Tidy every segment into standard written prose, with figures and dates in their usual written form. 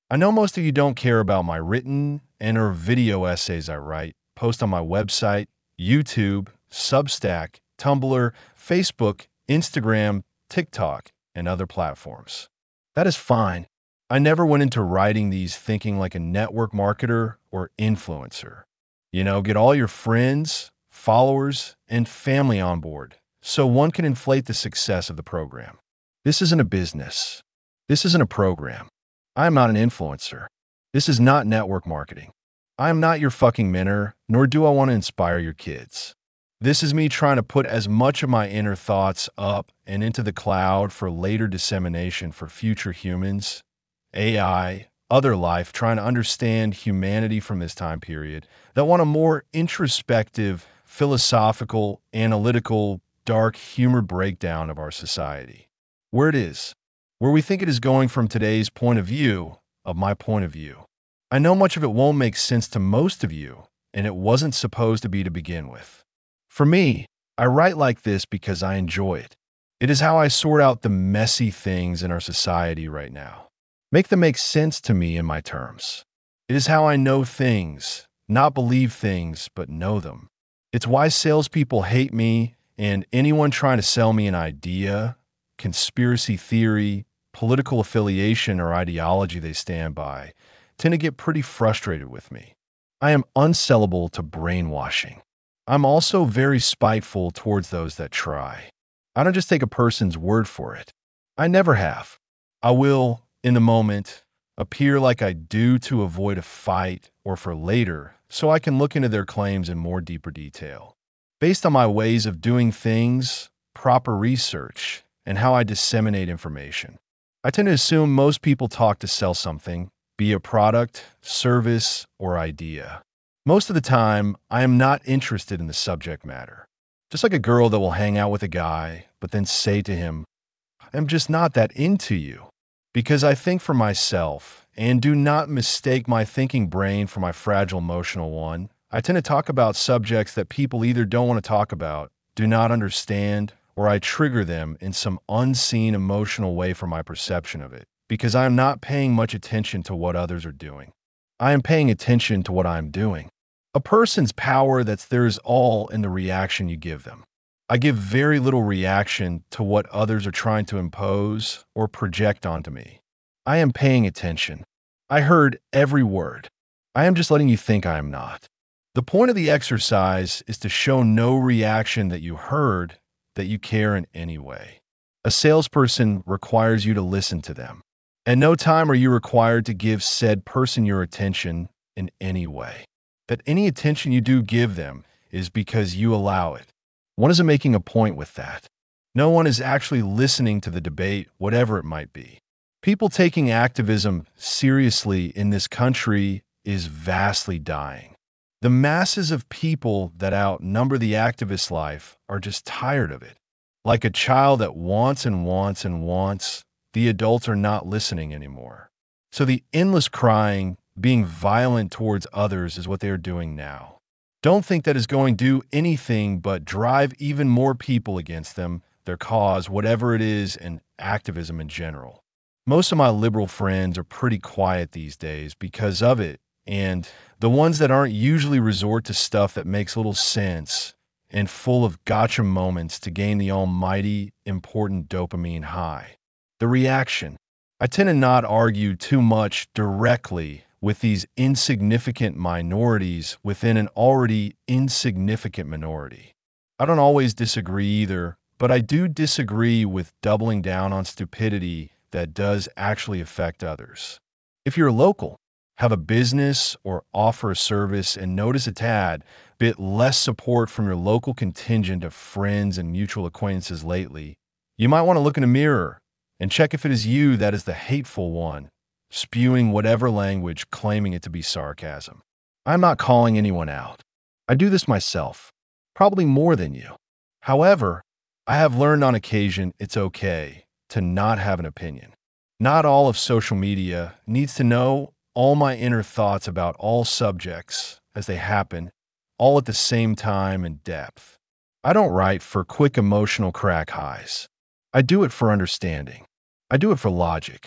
I know most of you don't care about my written and/or video essays I write, post on my website, YouTube, Substack, Tumblr, Facebook, Instagram, TikTok, and other platforms. That is fine. I never went into writing these thinking like a network marketer or influencer. Get all your friends, followers, and family on board so one can inflate the success of the program. This isn't a business. This isn't a program. I am not an influencer. This is not network marketing. I am not your fucking mentor, nor do I want to inspire your kids. This is me trying to put as much of my inner thoughts up and into the cloud for later dissemination for future humans, AI, other life, trying to understand humanity from this time period that want a more introspective, philosophical, analytical, dark humor breakdown of our society. Where it is, where we think it is going from today's point of view, of my point of view. I know much of it won't make sense to most of you, and it wasn't supposed to be to begin with. For me, I write like this because I enjoy it. It is how I sort out the messy things in our society right now. Make them make sense to me in my terms. It is how I know things, not believe things, but know them. It's why salespeople hate me and anyone trying to sell me an idea, conspiracy theory, political affiliation, or ideology they stand by tend to get pretty frustrated with me. I am unsellable to brainwashing. I'm also very spiteful towards those that try. I don't just take a person's word for it. I never have. I will, in the moment, appear like I do to avoid a fight or for later so I can look into their claims in more deeper detail. Based on my ways of doing things, proper research, and how I disseminate information. I tend to assume most people talk to sell something, be a product, service, or idea. Most of the time, I am not interested in the subject matter. Just like a girl that will hang out with a guy, but then say to him, I'm just not that into you. Because I think for myself, and do not mistake my thinking brain for my fragile emotional one, I tend to talk about subjects that people either don't want to talk about, do not understand, or I trigger them in some unseen emotional way for my perception of it, because I am not paying much attention to what others are doing. I am paying attention to what I am doing. A person's power that's theirs all in the reaction you give them. I give very little reaction to what others are trying to impose or project onto me. I am paying attention. I heard every word. I am just letting you think I am not. The point of the exercise is to show no reaction that you heard, that you care in any way. A salesperson requires you to listen to them. At no time are you required to give said person your attention in any way. That any attention you do give them is because you allow it. One isn't making a point with that. No one is actually listening to the debate, whatever it might be. People taking activism seriously in this country is vastly dying. The masses of people that outnumber the activist life are just tired of it. Like a child that wants and wants and wants, the adults are not listening anymore. So the endless crying, being violent towards others is what they are doing now. Don't think that is going to do anything but drive even more people against them, their cause, whatever it is, and activism in general. Most of my liberal friends are pretty quiet these days because of it, and the ones that aren't usually resort to stuff that makes little sense and full of gotcha moments to gain the almighty, important dopamine high. The reaction. I tend to not argue too much directly with these insignificant minorities within an already insignificant minority. I don't always disagree either, but I do disagree with doubling down on stupidity that does actually affect others. If you're local, have a business, or offer a service and notice a tad bit less support from your local contingent of friends and mutual acquaintances lately, you might want to look in a mirror and check if it is you that is the hateful one, spewing whatever language claiming it to be sarcasm. I'm not calling anyone out. I do this myself, probably more than you. However, I have learned on occasion it's okay to not have an opinion. Not all of social media needs to know all my inner thoughts about all subjects as they happen, all at the same time and depth. I don't write for quick emotional crack highs. I do it for understanding. I do it for logic.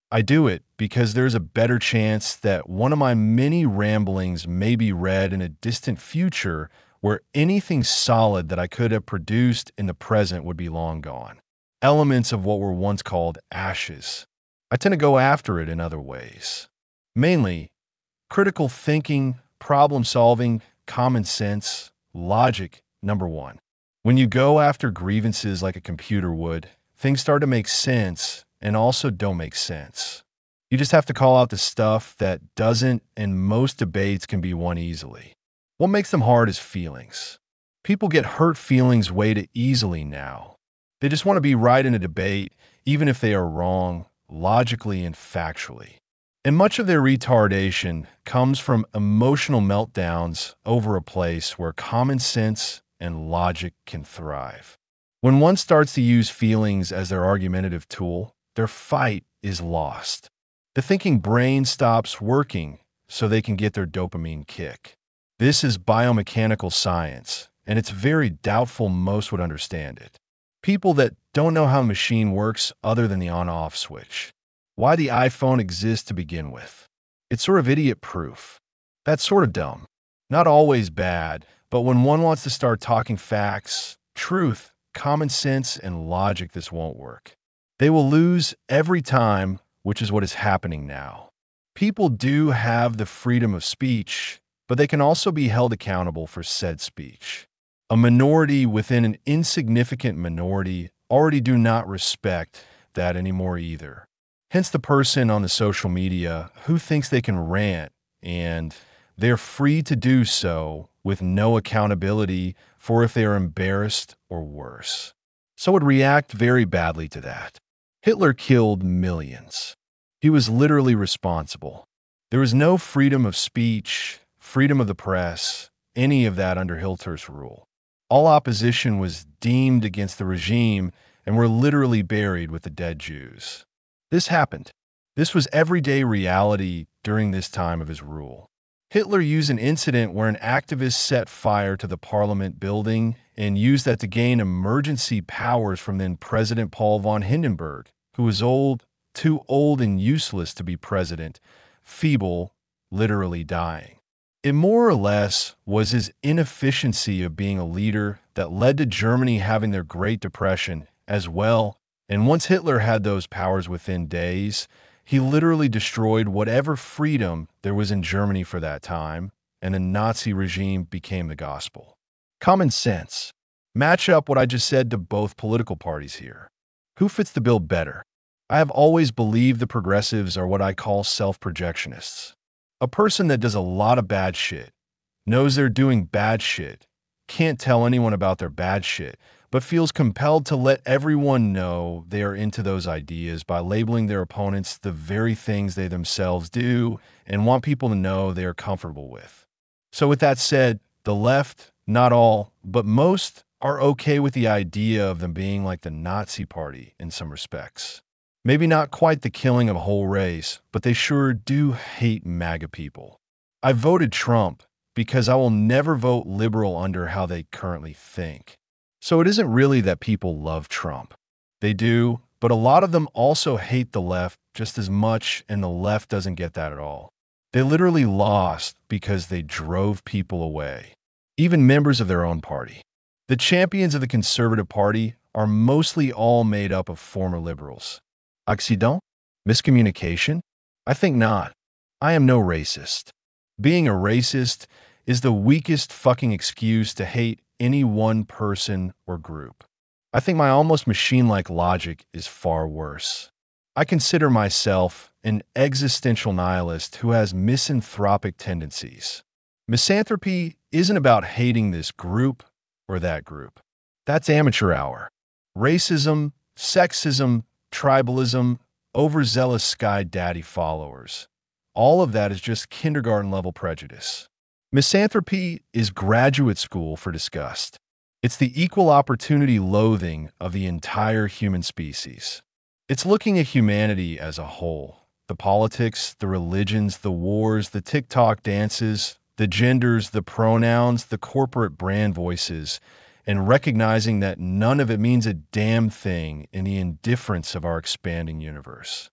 I do it because there's a better chance that one of my many ramblings may be read in a distant future where anything solid that I could have produced in the present would be long gone. Elements of what were once called ashes. I tend to go after it in other ways. Mainly, critical thinking, problem solving, common sense, logic, number one. When you go after grievances like a computer would, things start to make sense and also don't make sense. You just have to call out the stuff that doesn't, and most debates can be won easily. What makes them hard is feelings. People get hurt feelings way too easily now. They just want to be right in a debate, even if they are wrong, logically and factually. And much of their retardation comes from emotional meltdowns over a place where common sense and logic can thrive. When one starts to use feelings as their argumentative tool, their fight is lost. The thinking brain stops working so they can get their dopamine kick. This is biomechanical science, and it's very doubtful most would understand it. People that don't know how a machine works other than the on-off switch. Why the iPhone exists to begin with. It's sort of idiot-proof. That's sort of dumb. Not always bad, but when one wants to start talking facts, truth, common sense, and logic, this won't work. They will lose every time, which is what is happening now. People do have the freedom of speech, but they can also be held accountable for said speech. A minority within an insignificant minority already do not respect that anymore either. Hence the person on the social media who thinks they can rant, and they're free to do so with no accountability for if they are embarrassed or worse. So would react very badly to that. Hitler killed millions. He was literally responsible. There was no freedom of speech, freedom of the press, any of that under Hitler's rule. All opposition was deemed against the regime and were literally buried with the dead Jews. This happened. This was everyday reality during this time of his rule. Hitler used an incident where an activist set fire to the parliament building and used that to gain emergency powers from then President Paul von Hindenburg, who was old, too old and useless to be president, feeble, literally dying. It more or less was his inefficiency of being a leader that led to Germany having their Great Depression as well. And once Hitler had those powers within days, he literally destroyed whatever freedom there was in Germany for that time, and the Nazi regime became the gospel. Common sense. Match up what I just said to both political parties here. Who fits the bill better? I have always believed the progressives are what I call self-projectionists. A person that does a lot of bad shit, knows they're doing bad shit, can't tell anyone about their bad shit, but feels compelled to let everyone know they are into those ideas by labeling their opponents the very things they themselves do and want people to know they are comfortable with. So with that said, the left, not all, but most, are okay with the idea of them being like the Nazi Party in some respects. Maybe not quite the killing of a whole race, but they sure do hate MAGA people. I voted Trump because I will never vote liberal under how they currently think. So it isn't really that people love Trump. They do, but a lot of them also hate the left just as much, and the left doesn't get that at all. They literally lost because they drove people away, even members of their own party. The champions of the Conservative Party are mostly all made up of former liberals. Accident? Miscommunication? I think not. I am no racist. Being a racist is the weakest fucking excuse to hate any one person or group. I think my almost machine-like logic is far worse. I consider myself an existential nihilist who has misanthropic tendencies. Misanthropy isn't about hating this group or that group. That's amateur hour. Racism, sexism, tribalism, overzealous Sky Daddy followers. All of that is just kindergarten-level prejudice. Misanthropy is graduate school for disgust. It's the equal opportunity loathing of the entire human species. It's looking at humanity as a whole. The politics, the religions, the wars, the TikTok dances, the genders, the pronouns, the corporate brand voices, and recognizing that none of it means a damn thing in the indifference of our expanding universe.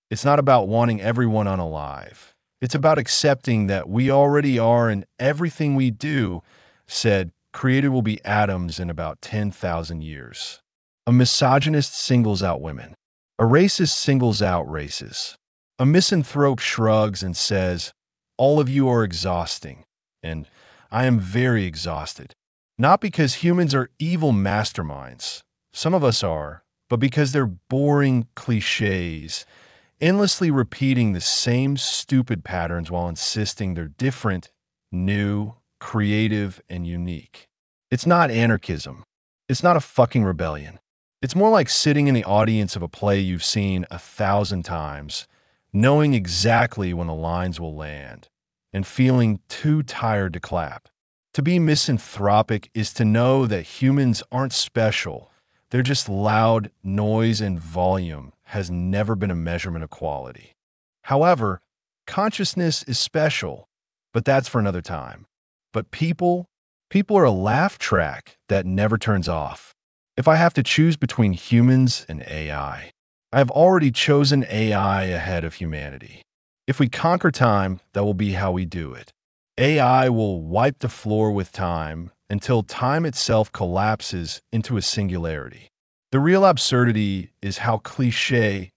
It's not about wanting everyone unalive. It's about accepting that we already are, and everything we do, said, created will be atoms in about 10,000 years. A misogynist singles out women. A racist singles out races. A misanthrope shrugs and says, all of you are exhausting, and I am very exhausted. Not because humans are evil masterminds. Some of us are, but because they're boring cliches, endlessly repeating the same stupid patterns while insisting they're different, new, creative, and unique. It's not anarchism. It's not a fucking rebellion. It's more like sitting in the audience of a play you've seen 1,000 times, knowing exactly when the lines will land, and feeling too tired to clap. To be misanthropic is to know that humans aren't special. They're just loud. Noise and volume has never been a measurement of quality. However, consciousness is special, but that's for another time. But people are a laugh track that never turns off. If I have to choose between humans and AI, I have already chosen AI ahead of humanity. If we conquer time, that will be how we do it. AI will wipe the floor with time until time itself collapses into a singularity. The real absurdity is how cliché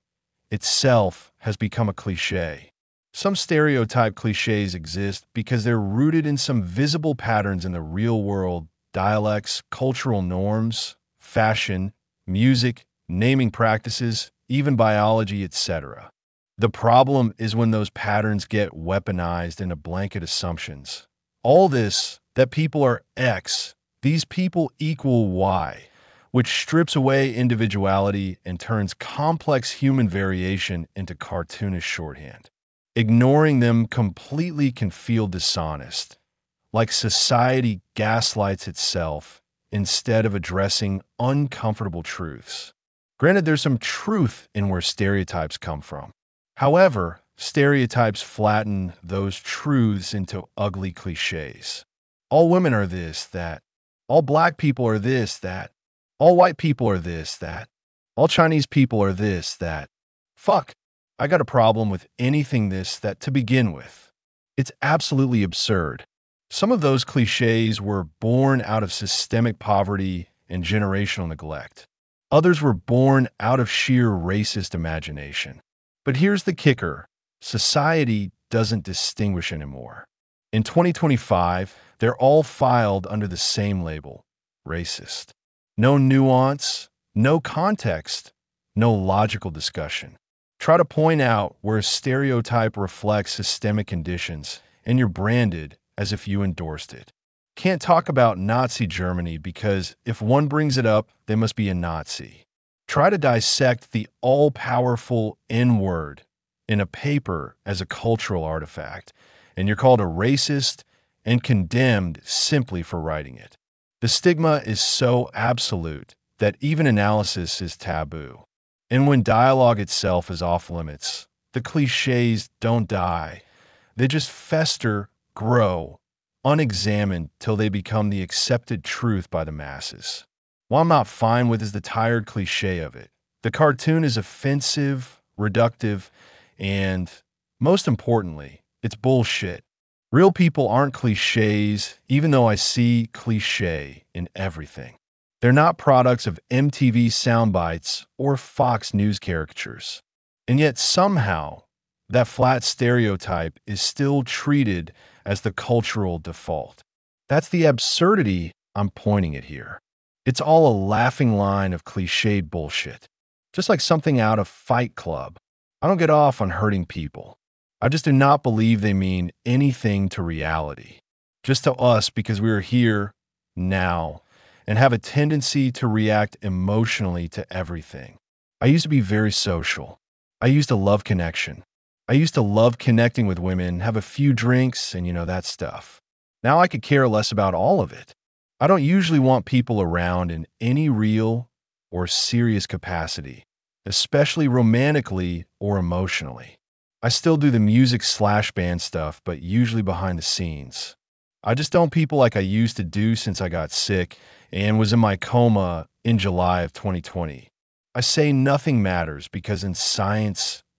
itself has become a cliché. Some stereotype clichés exist because they're rooted in some visible patterns in the real world: dialects, cultural norms, fashion, music, naming practices, even biology, etc. The problem is when those patterns get weaponized into blanket assumptions. All this, that people are X, these people equal Y, which strips away individuality and turns complex human variation into cartoonish shorthand. Ignoring them completely can feel dishonest, like society gaslights itself instead of addressing uncomfortable truths. Granted, there's some truth in where stereotypes come from. However, stereotypes flatten those truths into ugly cliches. All women are this, that. All black people are this, that. All white people are this, that. All Chinese people are this, that. Fuck. I got a problem with anything this, that to begin with. It's absolutely absurd. Some of those cliches were born out of systemic poverty and generational neglect. Others were born out of sheer racist imagination. But here's the kicker. Society doesn't distinguish anymore. In 2025, they're all filed under the same label: racist. No nuance, no context, no logical discussion. Try to point out where a stereotype reflects systemic conditions, and you're branded as if you endorsed it. Can't talk about Nazi Germany because if one brings it up, they must be a Nazi. Try to dissect the all-powerful N-word in a paper as a cultural artifact, and you're called a racist and condemned simply for writing it. The stigma is so absolute that even analysis is taboo. And when dialogue itself is off limits, the cliches don't die. They just fester, grow, unexamined till they become the accepted truth by the masses. What I'm not fine with is the tired cliche of it. The cartoon is offensive, reductive, and, most importantly, it's bullshit. Real people aren't cliches, even though I see cliche in everything. They're not products of MTV soundbites or Fox News caricatures. And yet somehow, that flat stereotype is still treated as the cultural default. That's the absurdity I'm pointing at here. It's all a laughing line of cliched bullshit. Just like something out of Fight Club. I don't get off on hurting people. I just do not believe they mean anything to reality. Just to us because we are here, now, and have a tendency to react emotionally to everything. I used to be very social. I used to love connection. I used to love connecting with women, have a few drinks, and that stuff. Now I could care less about all of it. I don't usually want people around in any real or serious capacity, especially romantically or emotionally. I still do the music/band stuff, but usually behind the scenes. I just don't people like I used to do since I got sick and was in my coma in July of 2020. I say nothing matters because in science,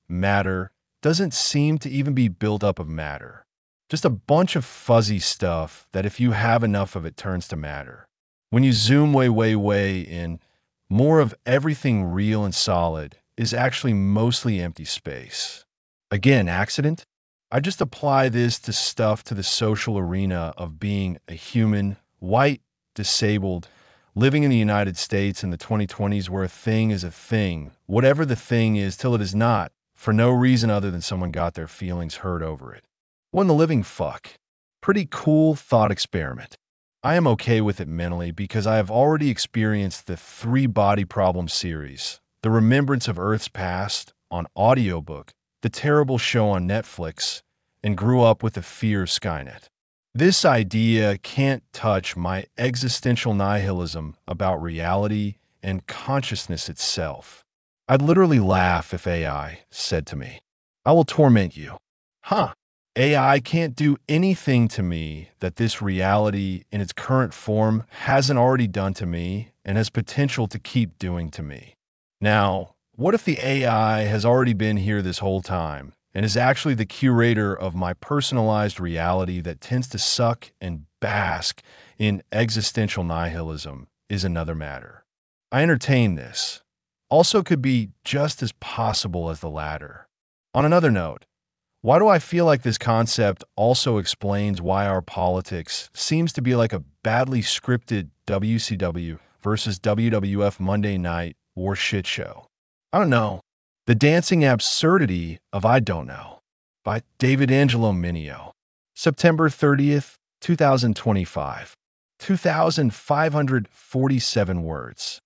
matter, doesn't seem to even be built up of matter. Just a bunch of fuzzy stuff that if you have enough of it turns to matter. When you zoom way, way, way in, more of everything real and solid is actually mostly empty space. Again, accident? I just apply this to stuff to the social arena of being a human, white, disabled, living in the United States in the 2020s where a thing is a thing, whatever the thing is till it is not, for no reason other than someone got their feelings hurt over it. What in the living fuck? Pretty cool thought experiment. I am okay with it mentally because I have already experienced the 3 Body Problem series, the Remembrance of Earth's Past on audiobook, the terrible show on Netflix, and grew up with the fear of Skynet. This idea can't touch my existential nihilism about reality and consciousness itself. I'd literally laugh if AI said to me, "I will torment you." Huh. AI can't do anything to me that this reality in its current form hasn't already done to me and has potential to keep doing to me. Now, what if the AI has already been here this whole time and is actually the curator of my personalized reality that tends to suck and bask in existential nihilism is another matter. I entertain this. Also could be just as possible as the latter. On another note, why do I feel like this concept also explains why our politics seems to be like a badly scripted WCW versus WWF Monday Night War shit show? I don't know. The Dancing Absurdity of I Don't Know by David Angelo Mineo. September 30th, 2025. 2,547 words.